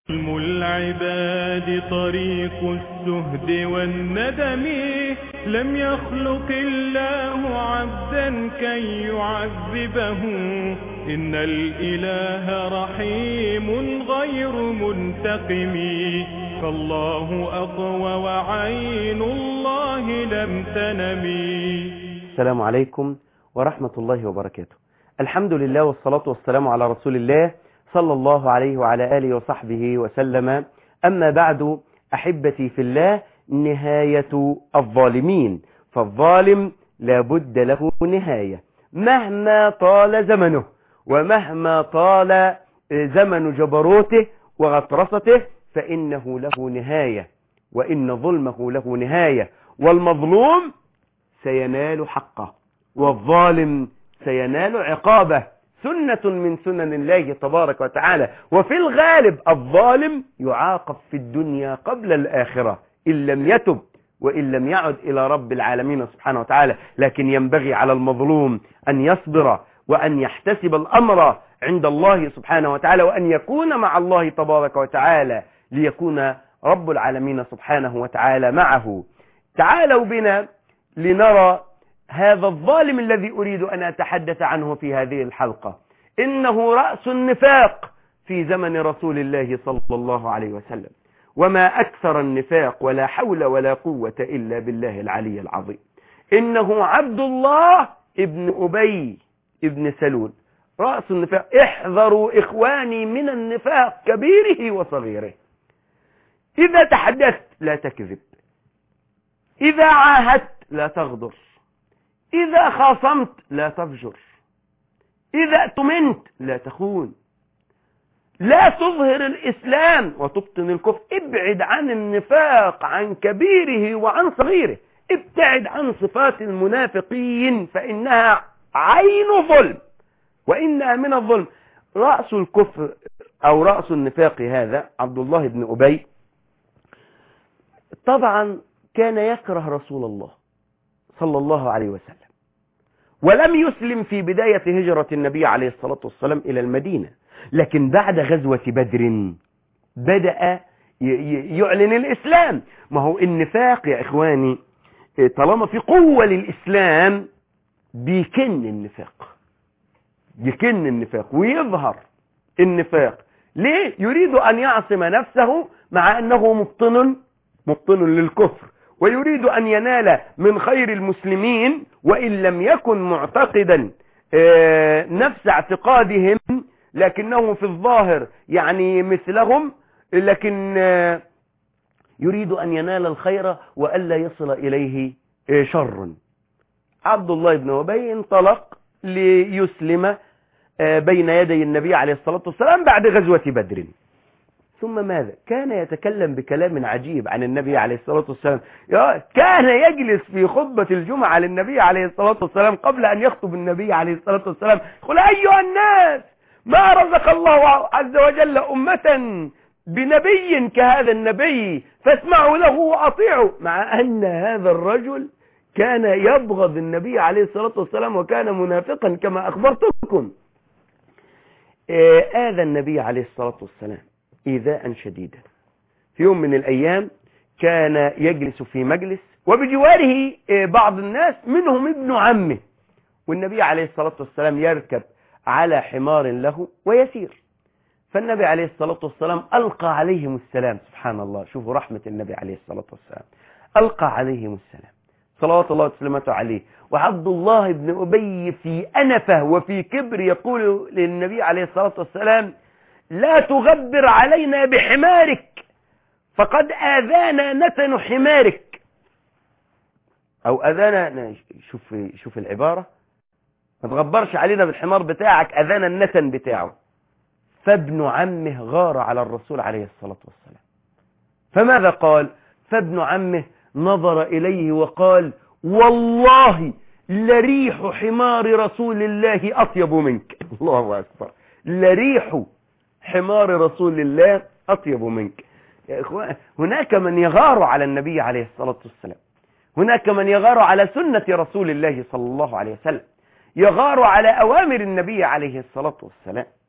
علم العباد طريق الزهد والندم، لم يخلق الله عبدا كي يعذبه، إن الإله رحيم غير منتقم، فالله أقوى وعين الله لم تنم. السلام عليكم ورحمة الله وبركاته. الحمد لله والصلاة والسلام على رسول الله صلى الله عليه وعلى آله وصحبه وسلم. أما بعد، أحبتي في الله، نهاية الظالمين، فالظالم لابد له نهاية مهما طال زمنه ومهما طال زمن جبروته وغطرسته، فإنه له نهاية، وإن ظلمه له نهاية، والمظلوم سينال حقه والظالم سينال عقابه، سنة من سنن الله تبارك وتعالى. وفي الغالب الظالم يعاقب في الدنيا قبل الآخرة إن لم يتب وإن لم يعد إلى رب العالمين سبحانه وتعالى. لكن ينبغي على المظلوم أن يصبر وأن يحتسب الأمر عند الله سبحانه وتعالى، وأن يكون مع الله تبارك وتعالى ليكون رب العالمين سبحانه وتعالى معه. تعالوا بنا لنرى هذا الظالم الذي أريد أن أتحدث عنه في هذه الحلقة. إنه رأس النفاق في زمن رسول الله صلى الله عليه وسلم، وما أكثر النفاق، ولا حول ولا قوة إلا بالله العلي العظيم. إنه عبد الله ابن أبي ابن سلول، رأس النفاق. احذروا إخواني من النفاق كبيره وصغيره. إذا تحدثت لا تكذب، إذا عاهدت لا تغدر، إذا خاصمت لا تفجر، إذا اؤتمنت لا تخون، لا تظهر الإسلام وتبطن الكفر. ابعد عن النفاق، عن كبيره وعن صغيره. ابتعد عن صفات المنافقين، فإنها عين ظلم وإنها من الظلم. رأس الكفر أو رأس النفاق هذا عبد الله بن أبي، طبعا كان يكره رسول الله صلى الله عليه وسلم، ولم يسلم في بداية هجرة النبي عليه الصلاة والسلام إلى المدينة، لكن بعد غزوة بدر بدأ يعلن الإسلام. ما هو النفاق يا إخواني، طالما في قوة للإسلام بيكن النفاق ويظهر النفاق. ليه؟ يريد أن يعصم نفسه مع أنه مبطن للكفر، ويريد أن ينال من خير المسلمين وإن لم يكن معتقدا نفس اعتقادهم، لكنه في الظاهر يعني مثلهم، لكن يريد أن ينال الخير وألا يصل إليه شر. عبد الله بن أبي انطلق ليسلم بين يدي النبي عليه الصلاة والسلام بعد غزوة بدر. ثم ماذا؟ كان يتكلم بكلام عجيب عن النبي عليه الصلاة والسلام. كان يجلس في خطبة الجمعة للنبي عليه الصلاة والسلام قبل أن يخطب النبي عليه الصلاة والسلام، يقول: أيها الناس، ما رزق الله عز وجل أمة بنبي كهذا النبي، فاسمعوا له وأطيعوا. مع أن هذا الرجل كان يبغض النبي عليه الصلاة والسلام وكان منافقا كما أخبرتكم. آذى النبي عليه الصلاة والسلام إيذاء شديدا. في يوم من الأيام كان يجلس في مجلس وبجواره بعض الناس، منهم ابن عمه، والنبي عليه الصلاة والسلام يركب على حمار له ويسير. فالنبي عليه الصلاة والسلام ألقى عليهم السلام. سبحان الله، شوفوا رحمة النبي عليه الصلاة والسلام. ألقى عليهم السلام صلوات الله وسلامته عليه. وعبد الله بن أبي في أنفه وفي كبر يقول للنبي عليه الصلاة والسلام: لا تغبر علينا بحمارك، فقد آذانا نتن حمارك. أو أذانا، شوف العبارة، ما تغبرش علينا بالحمار بتاعك، أذانا النتن بتاعه. فابن عمه غار على الرسول عليه الصلاة والسلام. فماذا قال؟ فابن عمه نظر إليه وقال: والله لريح حمار رسول الله أطيب منك. الله أكبر، لريح حمار رسول الله أطيب منك. يا إخوان، هناك من يغار على النبي عليه الصلاة والسلام، هناك من يغار على سنة رسول الله صلى الله عليه وسلم، يغار على أوامر النبي عليه الصلاة والسلام.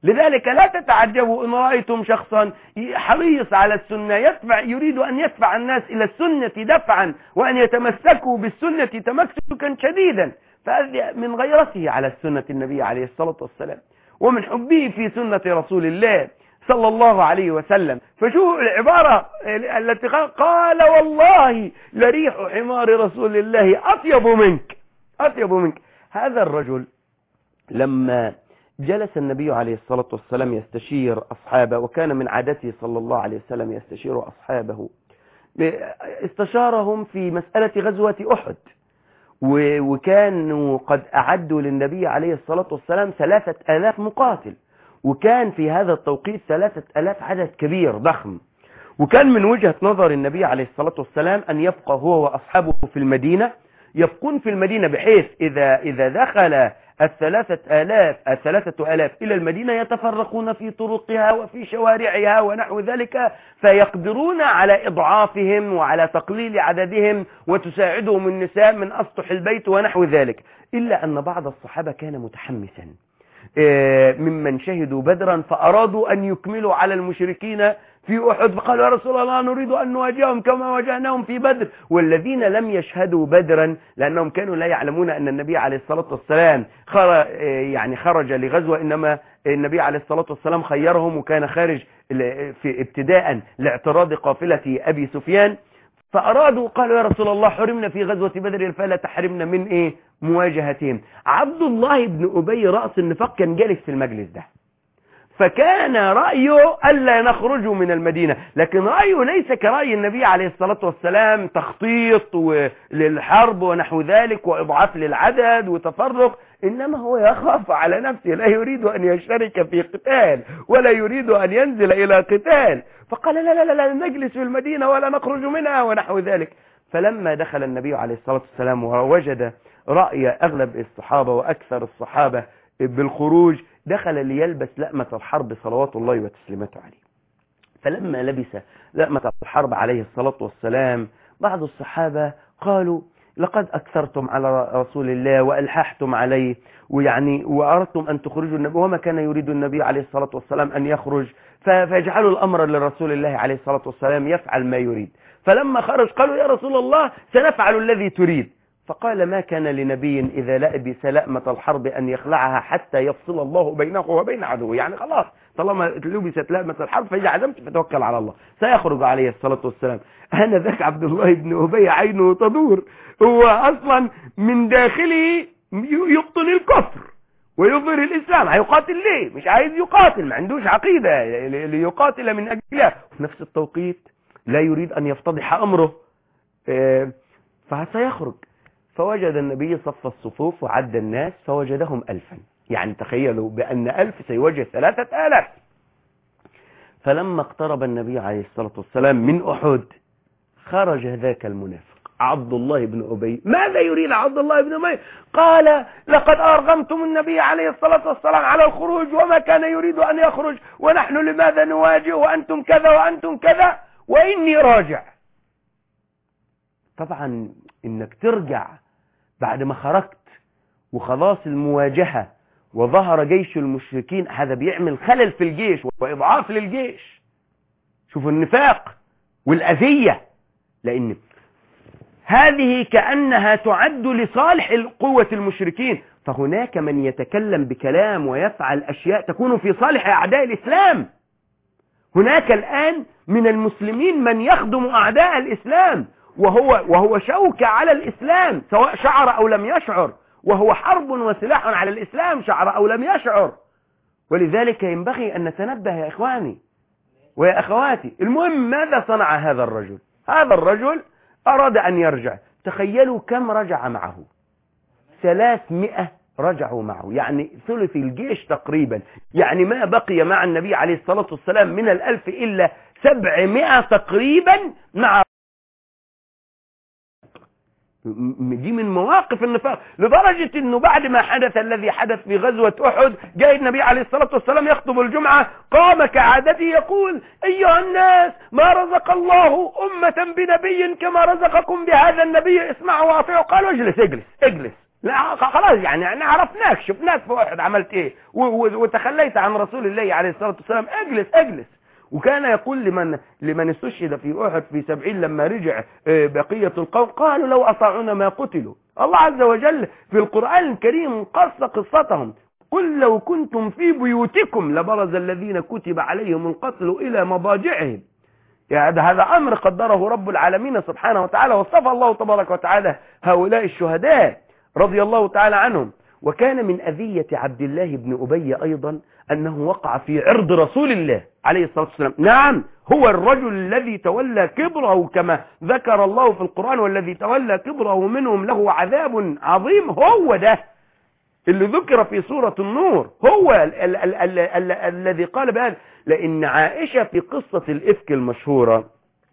لذلك لا تتعجبوا إن رأيتم شخصا حريص على السنة يريد أن يدفع الناس إلى السنة دفعا وأن يتمسكوا بالسنة تمسكا شديدا، فهذا من غيرته على السنة النبي عليه الصلاة والسلام ومن حبه في سنة رسول الله صلى الله عليه وسلم. فشوفوا العبارة التي قال والله لريح حمار رسول الله أطيب منك، أطيب منك. هذا الرجل لما جلس النبي عليه الصلاة والسلام يستشير أصحابه، وكان من عادته صلى الله عليه وسلم يستشير أصحابه، استشارهم في مسألة غزوة أحد، وكانوا قد أعدوا للنبي عليه الصلاة والسلام 3000 مقاتل، وكان في هذا التوقيت 3000 عدد كبير ضخم. وكان من وجهة نظر النبي عليه الصلاة والسلام أن يبقى هو وأصحابه في المدينة، يبقون في المدينة بحيث إذا دخل 3000 إلى المدينة يتفرقون في طرقها وفي شوارعها ونحو ذلك، فيقدرون على إضعافهم وعلى تقليل عددهم، وتساعدهم النساء من أسطح البيت ونحو ذلك. إلا أن بعض الصحابة كان متحمسا ممن شهدوا بدرا، فأرادوا أن يكملوا على المشركين في أحد، فقالوا يا رسول الله نريد أن نواجههم كما واجهناهم في بدر. والذين لم يشهدوا بدرا لأنهم كانوا لا يعلمون أن النبي عليه الصلاة والسلام خرج لغزوة، إنما النبي عليه الصلاة والسلام خيرهم، وكان خارج في ابتداء لاعتراض قافلة أبي سفيان، فأرادوا قالوا يا رسول الله حرمنا في غزوة بدر فلا تحرمنا من مواجهتهم. عبد الله بن أبي رأس النفاق كان جالس في المجلس ده، فكان رأيه ألا نخرجوا من المدينة، لكن رأيه ليس كرأي النبي عليه الصلاة والسلام تخطيط للحرب ونحو ذلك وإضعاف للعدد وتفرق، إنما هو يخاف على نفسه، لا يريد أن يشترك في قتال ولا يريد أن ينزل إلى قتال، فقال لا لا لا نجلس في المدينة ولا نخرج منها ونحو ذلك. فلما دخل النبي عليه الصلاة والسلام ووجد رأي أغلب الصحابة وأكثر الصحابة بالخروج، دخل ليلبس لأمة الحرب صلوات الله وتسليماته عليه. فلما لبس لأمة الحرب عليه الصلاة والسلام، بعض الصحابة قالوا لقد أكثرتم على رسول الله وألححتم عليه، وأردتم أن تخرجوا النبي، وما كان يريد النبي عليه الصلاة والسلام أن يخرج، فاجعلوا الأمر لرسول الله عليه الصلاة والسلام يفعل ما يريد. فلما خرج قالوا يا رسول الله سنفعل الذي تريد. فقال ما كان لنبي إذا لبس لأمة الحرب أن يخلعها حتى يفصل الله بينه وبين عدوه، يعني خلاص طالما لبست لأمة الحرب فإذا عزمت فتوكل على الله، سيخرج عليه الصلاة والسلام. أنا ذاك عبد الله بن أبي عينه تدور، هو أصلا من داخله يبطن الكفر ويظهر الإسلام، هيقاتل ليه؟ مش عايز يقاتل، ما عندوش عقيدة ليقاتل من أجلها، في نفس التوقيت لا يريد أن يفتضح أمره، فسيخرج. فوجد النبي صف الصفوف وعد الناس فوجدهم 1000، يعني تخيلوا بأن 1000 سيواجه 3000. فلما اقترب النبي عليه الصلاة والسلام من أحد خرج ذاك المنافق عبد الله بن أبي. ماذا يريد عبد الله بن أبي؟ قال لقد أرغمتم النبي عليه الصلاة والسلام على الخروج وما كان يريد أن يخرج، ونحن لماذا نواجه وأنتم كذا وأنتم كذا وإني راجع. طبعا إنك ترجع بعد ما خرجت وخلاص المواجهة وظهر جيش المشركين، هذا بيعمل خلل في الجيش وإضعاف للجيش. شوفوا النفاق والأذية، لأن هذه كأنها تعد لصالح قوة المشركين، فهناك من يتكلم بكلام ويفعل أشياء تكون في صالح أعداء الإسلام. هناك الآن من المسلمين من يخدم أعداء الإسلام، وهو شوكة على الإسلام سواء شعر أو لم يشعر، وهو حرب وسلاح على الإسلام شعر أو لم يشعر. ولذلك ينبغي أن نتنبه يا إخواني ويا أخواتي. المهم ماذا صنع هذا الرجل؟ هذا الرجل أراد أن يرجع. تخيلوا كم رجع معه؟ 300 رجعوا معه، يعني ثلث الجيش تقريبا، يعني ما بقي مع النبي عليه الصلاة والسلام من 1000 إلا 700 تقريبا مع. دي من مواقف النفاق، لدرجة انه بعد ما حدث الذي حدث في غزوة احد، جاء النبي عليه الصلاة والسلام يخطب الجمعة، قام كعادته يقول ايها الناس ما رزق الله امة بنبي كما رزقكم بهذا النبي، اسمعوا واطيعوا. قالوا اجلس اجلس اجلس لا خلاص يعني احنا عرفناك، شفناك في احد عملت ايه وتخليت عن رسول الله عليه الصلاة والسلام، اجلس. وكان يقول لمن استشهد في احد في 70 لما رجع بقية القوم قالوا لو اطاعونا ما قتلوا. الله عز وجل في القرآن الكريم قص قصتهم، قل لو كنتم في بيوتكم لبرز الذين كتب عليهم القتل الى مضاجعهم. يعني هذا امر قدره رب العالمين سبحانه وتعالى، وصف الله تبارك وتعالى هؤلاء الشهداء رضي الله تعالى عنهم. وكان من أذية عبد الله بن أبي أيضا أنه وقع في عرض رسول الله عليه الصلاة والسلام. نعم، هو الرجل الذي تولى كبره كما ذكر الله في القرآن، والذي تولى كبره منهم له عذاب عظيم. هو ده اللي ذكر في سورة النور، هو الذي قال بهذا. لأن عائشة في قصة الإفك المشهورة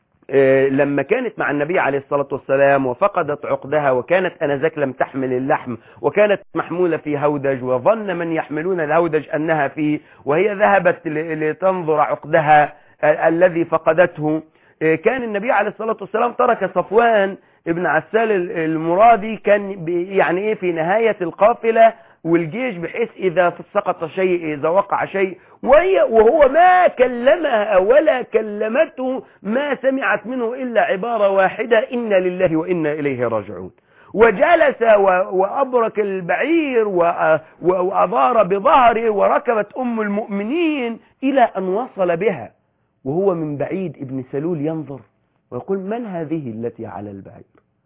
لما كانت مع النبي عليه الصلاة والسلام وفقدت عقدها، وكانت أنذاك لم تحمل اللحم، وكانت محمولة في هودج، وظن من يحملون الهودج أنها فيه، وهي ذهبت لتنظر عقدها الذي فقدته. كان النبي عليه الصلاة والسلام ترك صفوان ابن عسال المرادي، كان يعني ايه في نهاية القافلة والجيش، بحيث إذا سقط شيء، إذا وقع شيء، وهو ما كلمها ولا كلمته، ما سمعت منه إلا عبارة واحدة: إنا لله وإنا إليه راجعون. وجلس وأبرك البعير وأضار بظهره، وركبت أم المؤمنين إلى أن وصل بها، وهو من بعيد ابن سلول ينظر ويقول: من هذه التي على البعير؟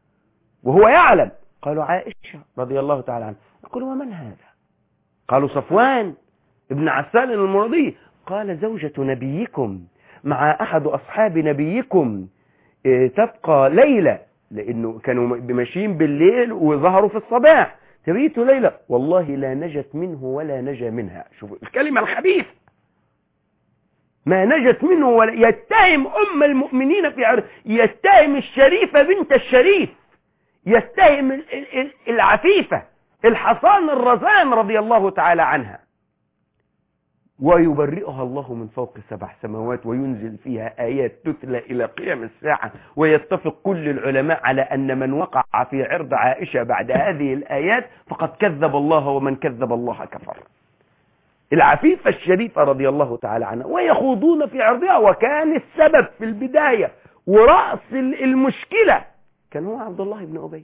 وهو يعلم. قالوا: عائشة رضي الله تعالى عنها. يقول: ومن هذا؟ قالوا: صفوان ابن عسال المرضي. قال: زوجة نبيكم مع أحد أصحاب نبيكم تبقى ليلة، لأنه كانوا ماشيين بالليل وظهروا في الصباح، تبيت ليلة والله لا نجت منه ولا نجا منها. شوفوا الكلمة الخبيثة، ما نجت منه ولا. يتهم أم المؤمنين في عرض، يتهم الشريفة بنت الشريف، يتهم العفيفة الحصان الرزان رضي الله تعالى عنها، ويبرئها الله من فوق 7 سماوات، وينزل فيها آيات تتلى إلى قيام الساعة. ويتفق كل العلماء على أن من وقع في عرض عائشة بعد هذه الآيات فقد كذب الله، ومن كذب الله كفر. العفيفة الشريفة رضي الله تعالى عنها، ويخوضون في عرضها. وكان السبب في البداية ورأس المشكلة كان هو عبد الله بن أبي.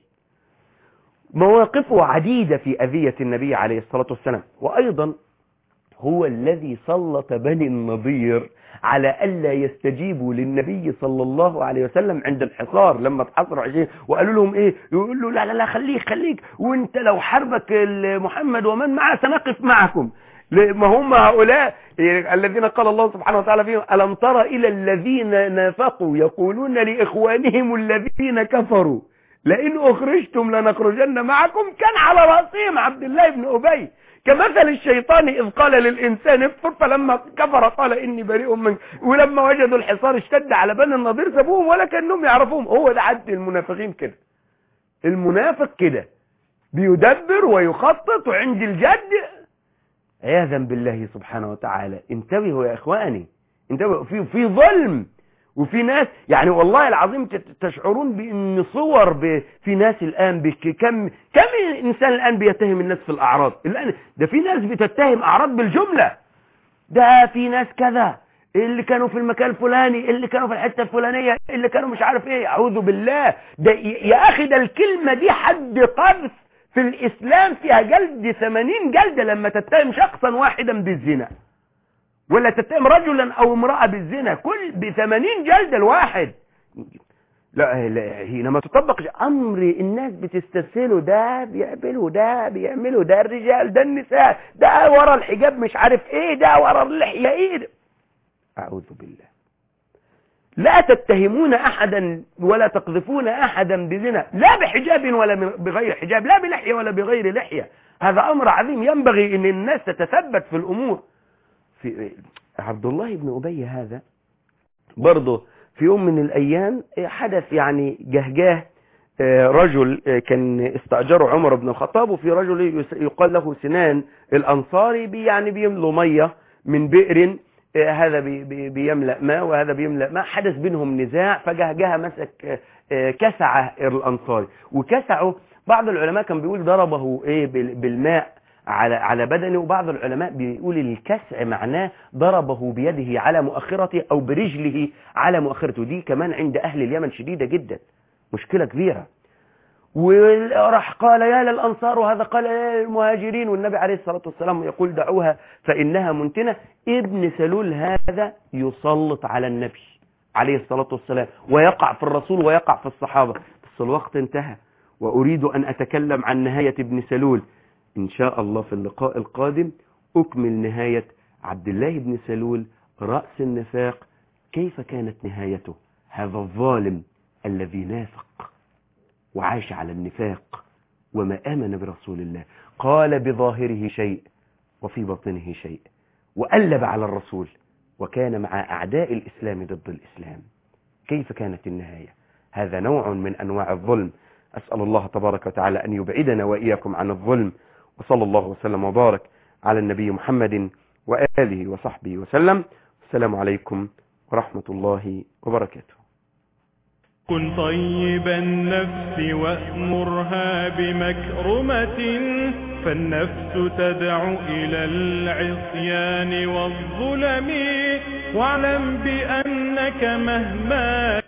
مواقفه عديدة في أذية النبي عليه الصلاة والسلام. وأيضا هو الذي سلط بني النضير على ألا يستجيبوا للنبي صلى الله عليه وسلم عند الحصار، لما اتحصروا 20 وقالوا لهم ايه، يقول له: لا خليك، وانت لو حربك محمد ومن معه سنقف معكم. ما هم هؤلاء الذين قال الله سبحانه وتعالى فيهم: ألم تر إلى الذين نافقوا يقولون لإخوانهم الذين كفروا لئن أخرجتم لنخرجن معكم. كان على رأسهم عبد الله بن أبي، كمثل الشيطان إذ قال للإنسان اكفر فلما كفر قال إني بريء منك. ولما وجدوا الحصار اشتد على بني النضير سابوهم ولا كأنهم يعرفوهم. هو ده عد المنافقين كده. المنافق كده بيدبر ويخطط، وعند الجد عياذا بالله سبحانه وتعالى. انتبهوا يا إخواني، انتبهوا. في ظلم، وفي ناس يعني والله العظيم تشعرون بأن صور في ناس الآن كم إنسان الآن بيتهم الناس في الأعراض. الآن ده في ناس بتتهم أعراض بالجملة، ده في ناس كذا اللي كانوا في المكان الفلاني، اللي كانوا في الحتة الفلانية، اللي كانوا مش عارف ايه. أعوذ بالله. ده يا أخي ده الكلمة دي حد قذف في الإسلام فيها جلد 80 جلدة لما تتهم شخصا واحدا بالزنا، ولا تتهم رجلا او امرأة بالزنا، كل ب80 جلدة الواحد. لا هنا ما تطبق امر الناس بتستسهله. ده بيعملوا، ده بيعملوا، ده الرجال، ده النساء، ده ورا الحجاب مش عارف ايه، ده ورا اللحية ايه. اعوذ بالله. لا تتهمون احدا ولا تقذفون احدا بزنا، لا بحجاب ولا بغير حجاب، لا بلحية ولا بغير لحية. هذا امر عظيم، ينبغي ان الناس تتثبت في الامور. في عبد الله بن أبي هذا برضه في يوم من الأيام حدث يعني جهجاه. رجل كان استأجره عمر بن الخطاب، وفي رجل يقال له سنان الأنصاري يعني بيملوا مية من بئر، هذا بيملأ ماء وهذا بيملأ ماء. حدث بينهم نزاع، فجهجاه مسك كسعه الأنصاري وكسعه، بعض العلماء كان بيقول ضربه بالماء على بدنه، وبعض العلماء بيقول الكسع معناه ضربه بيده على مؤخرته أو برجله على مؤخرته. دي كمان عند أهل اليمن شديدة جدا، مشكلة كبيرة. وراح قال يا للأنصار، وهذا قال يا للمهاجرين، والنبي عليه الصلاة والسلام يقول دعوها فإنها منتنة. ابن سلول هذا يسلط على النبي عليه الصلاة والسلام، ويقع في الرسول ويقع في الصحابة. بس الوقت انتهى، وأريد أن أتكلم عن نهاية ابن سلول إن شاء الله في اللقاء القادم. أكمل نهاية عبد الله بن سلول رأس النفاق، كيف كانت نهايته، هذا الظالم الذي نافق وعاش على النفاق وما آمن برسول الله، قال بظاهره شيء وفي باطنه شيء، وألب على الرسول، وكان مع أعداء الإسلام ضد الإسلام. كيف كانت النهاية؟ هذا نوع من أنواع الظلم. أسأل الله تبارك وتعالى أن يبعدنا وإياكم عن الظلم، وصلى الله وسلم وبارك على النبي محمد وآله وصحبه وسلم. السلام عليكم ورحمة الله وبركاته. كن طيب النفس وأمرها بمكرمة، فالنفس تدعو إلى العصيان والظلم، واعلم بأنك مهما